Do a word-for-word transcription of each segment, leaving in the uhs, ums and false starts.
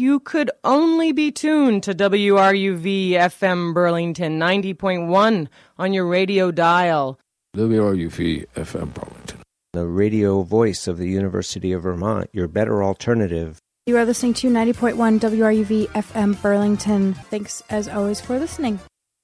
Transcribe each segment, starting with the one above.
you could only be tuned to W R U V F M Burlington ninety point one on your radio dial. W R U V F M Burlington, the radio voice of the University of Vermont, your better alternative. You are listening to ninety point one W R U V F M Burlington. Thanks, as always, for listening.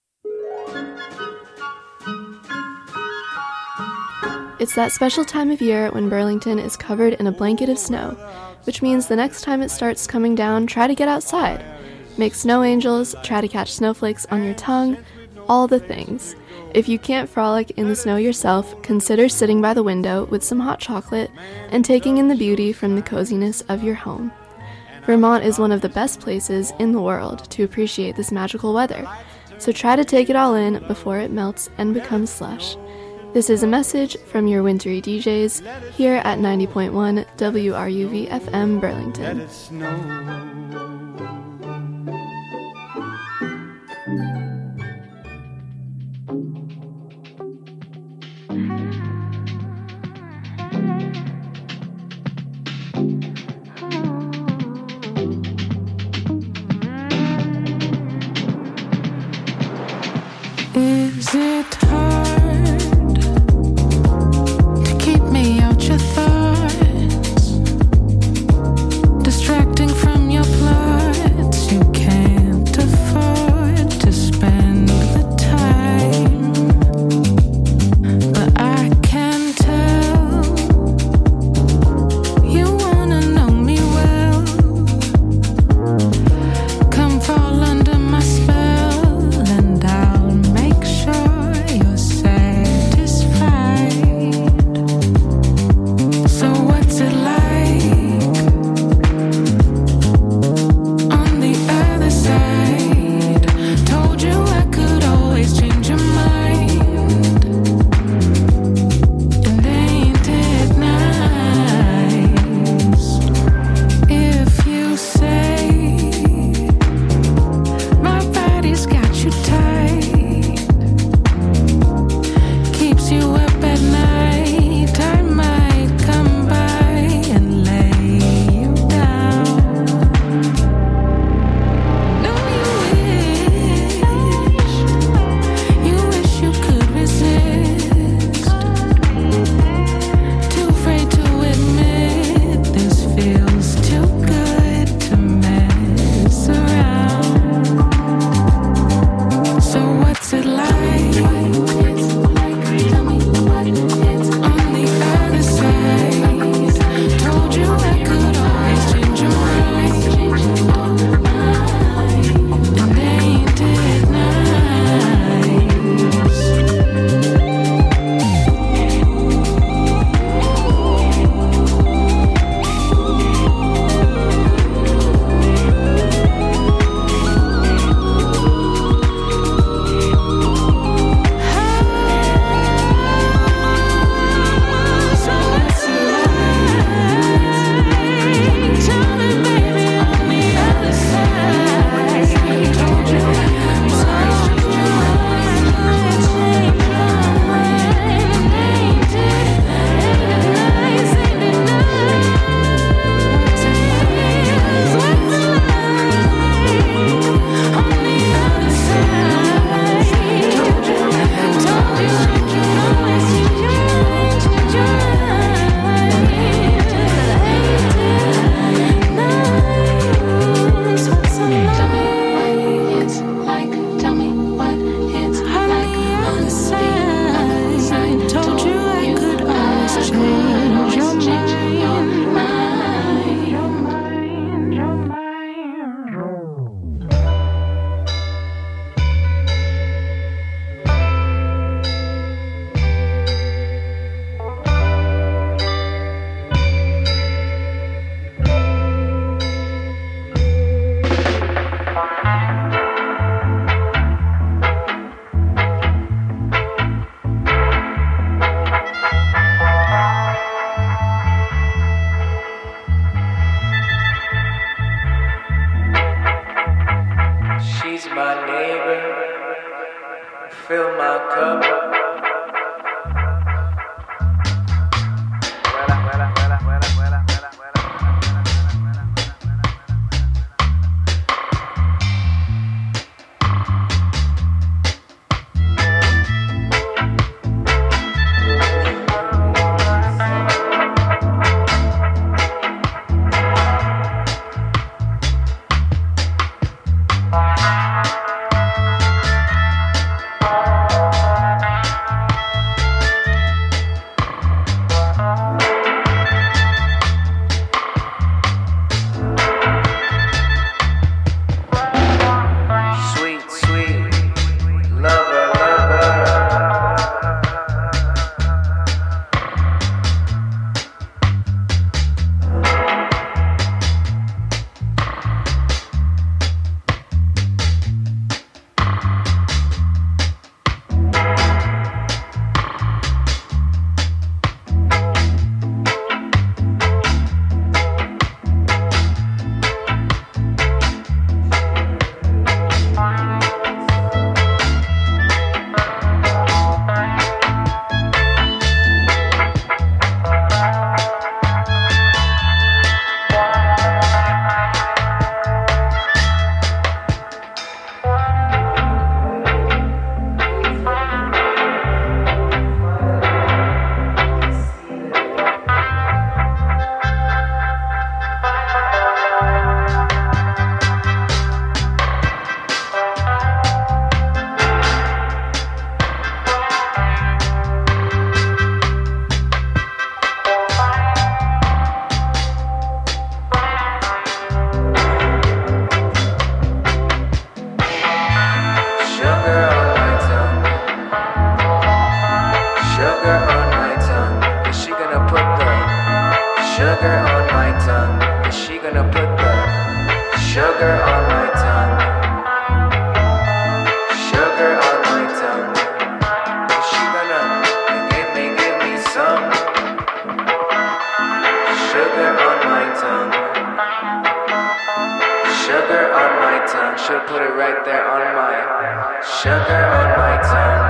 It's that special time of year when Burlington is covered in a blanket of snow, which means the next time it starts coming down, try to get outside. Make snow angels, try to catch snowflakes on your tongue, all the things. If you can't frolic in the snow yourself, consider sitting by the window with some hot chocolate and taking in the beauty from the coziness of your home. Vermont is one of the best places in the world to appreciate this magical weather, so try to take it all in before it melts and becomes slush. This is a message from your wintry D Js here at ninety point one W R U V F M Burlington. Let it snow. Is it hard to keep me out your thoughts, distracting from your plots? You can't afford to spend the time, but I can tell you wanna know me well. Come fall under my spell and I'll make sure you're satisfied. So what's it like on the other side? Told you I could always change your mind, and ain't it nice if you say my body's got you tight, keeps you up at night? I might come by and lay you down. No, you wish, you wish you could resist. Too afraid to admit this feels too good to mess around. So what's it like? Tell me what it's on the other side. Told you I could always change your mind, and ain't it nice? So what's it like? Tell me, baby, on the other side. Told you I could always change your mind, ain't it? Ain't it nice? Ain't it nice? What's it like on the other side? Told you, told you, you always change your mind, change your mind. Nice. What's it like? Tell me what it's like. On the other side. Told you I could always change your mind. Your mind, your mind. She's my neighbor, fill my cup. sugar on my tongue? Is she gonna put the sugar on my tongue? Sugar on my tongue. Is she gonna give me, give me some sugar on my tongue? Sugar on my tongue. Should put it right there on my sugar on my tongue.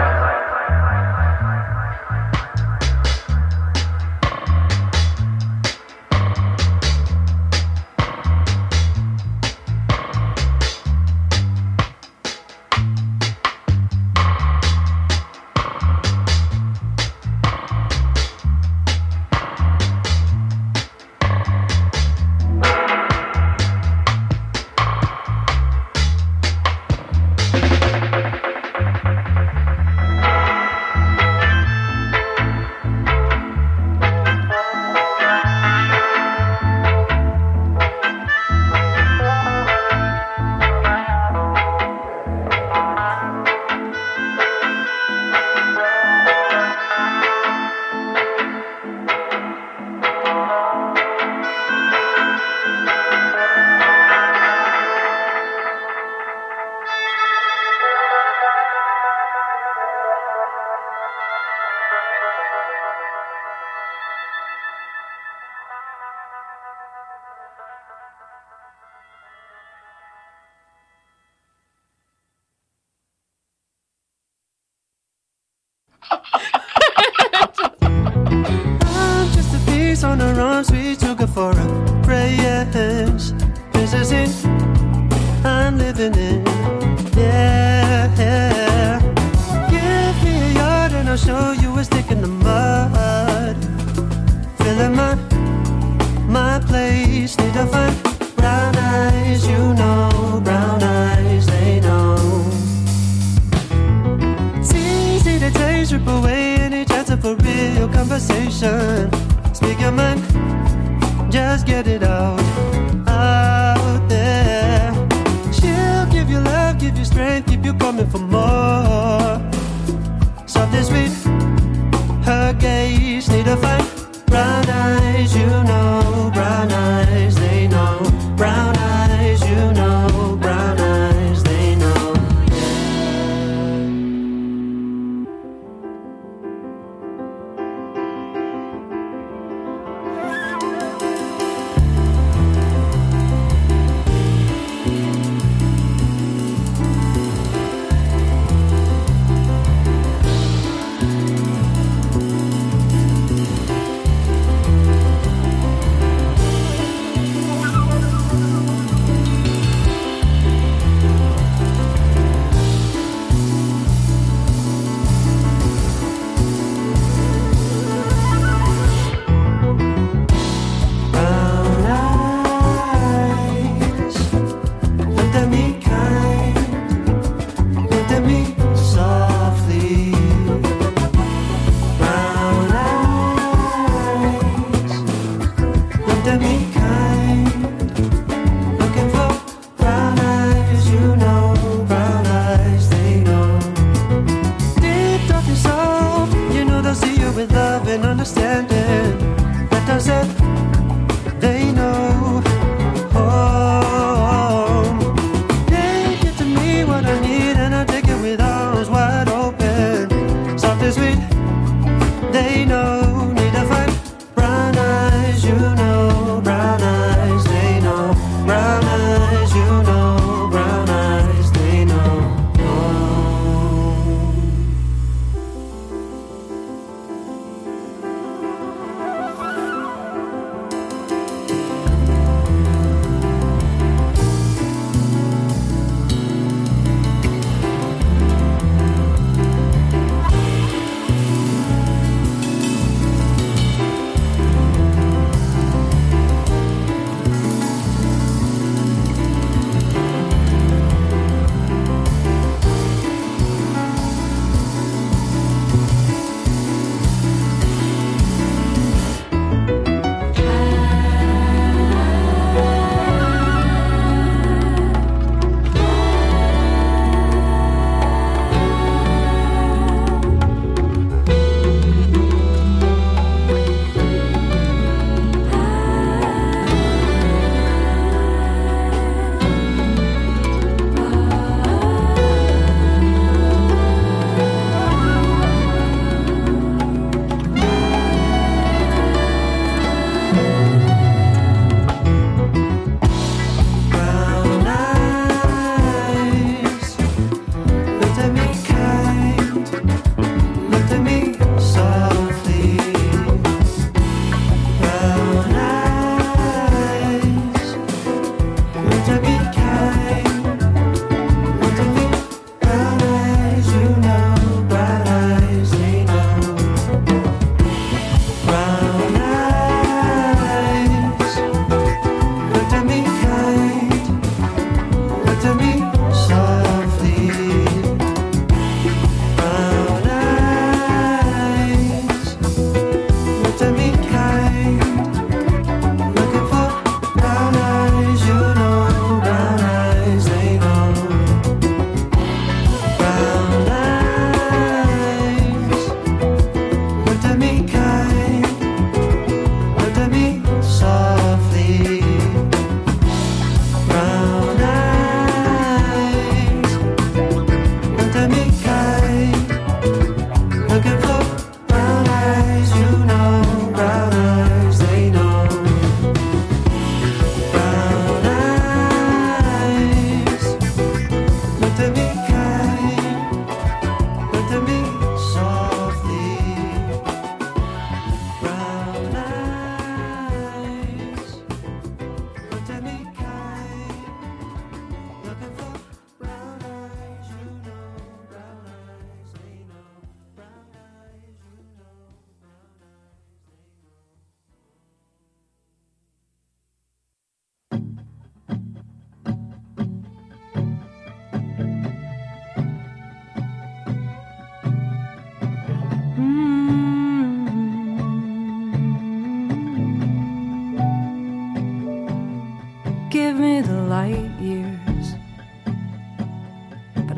I'm just a piece on the run, sweet sugar for a phrase. This is it, I'm living in. Yeah, yeah. Give me a yard and I'll show you a stick in the mud. Filling my, my place, need to find brown eyes, you know, brown eyes, they know. It's easy to take, strip away any chance of a real conversation. Speak your mind, just get it out, out there. She'll give you love, give you strength, keep you coming for more. Soft and sweet, her gaze, need to find brown eyes, you know, brown eyes, they know. Brown eyes, you know, brown eyes, they know.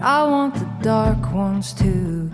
I want the dark ones too.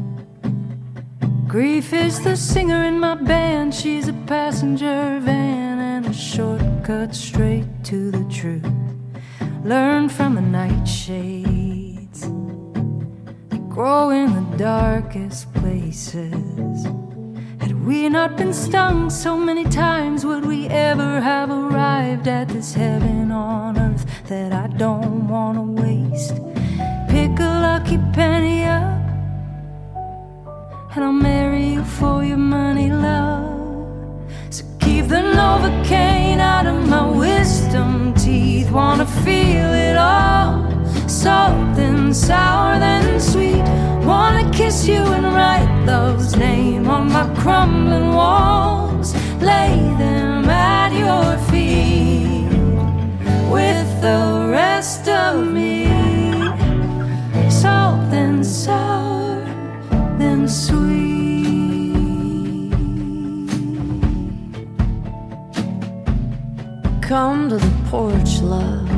Grief is the singer in my band. She's a passenger van and a shortcut straight to the truth. Learn from the nightshades. They grow in the darkest places. Had we not been stung so many times, would we ever have arrived at this heaven on earth that I don't want to waste? Pick a lucky penny up and I'll marry you for your money, love. So keep the Novocaine out of my wisdom teeth. Wanna feel it all, salt then sour then sweet. Wanna kiss you and write love's name on my crumbling walls. Lay them at your feet with the rest of me. Salt then sour then sweet. Come to the porch, love.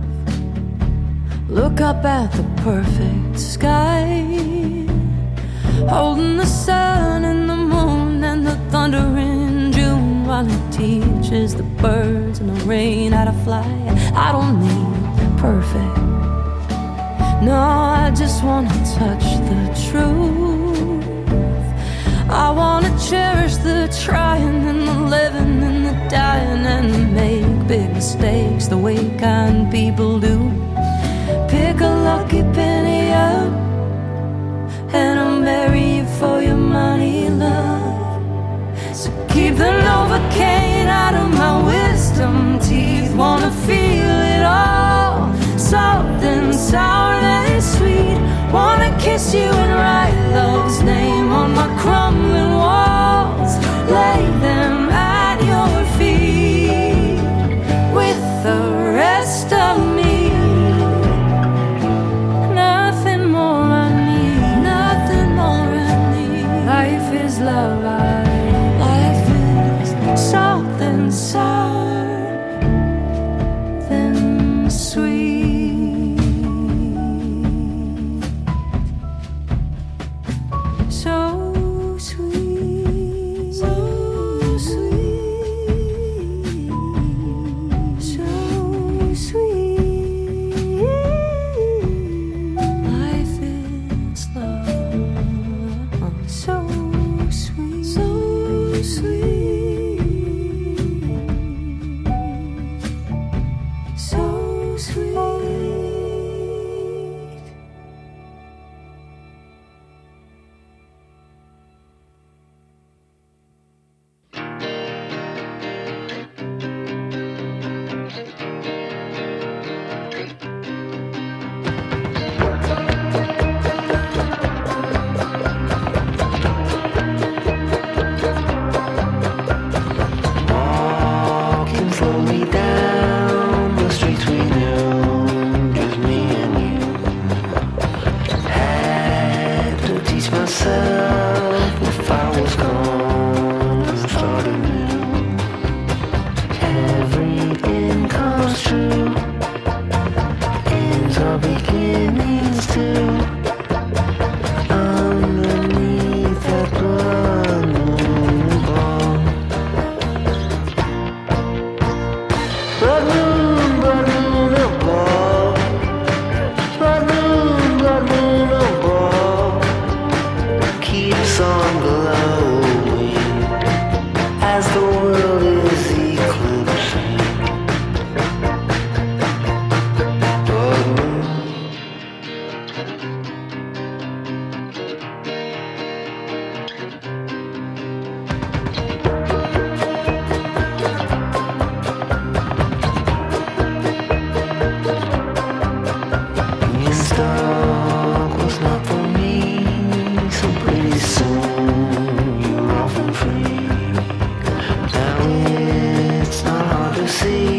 Look up at the perfect sky, holding the sun and the moon and the thunder in June, while it teaches the birds and the rain how to fly. I don't need perfect, no, I just wanna touch the truth. I wanna cherish the trying and the living and the dying, and make big mistakes the way kind people do. Pick a lucky penny up and I'll marry you for your money, love. So keep the Novocaine out of my wisdom teeth. Wanna feel it all, salt then sour then sweet. Wanna kiss you and write love's name on my crumbling walls. Lay them at your feet with the rest of me. Nothing more I need, nothing more I need. Life is love, I, life is salt then sour then sweet. So sweet, so sweet, so sweet. Life is love, so sweet, so sweet, so sweet. Walking slowly down the streets we knew, just me and you. Had to teach myself if I was gonna start anew. Everything comes true, ends are beginnings too. Underneath that blood moon glow. Blood moon, blood moon above. Blood moon, blood moon above. Keeps on glowing as the world is eclipsing. Blood moon. Being stuck was not for me, so pretty soon you're off and free. Now it's not hard to see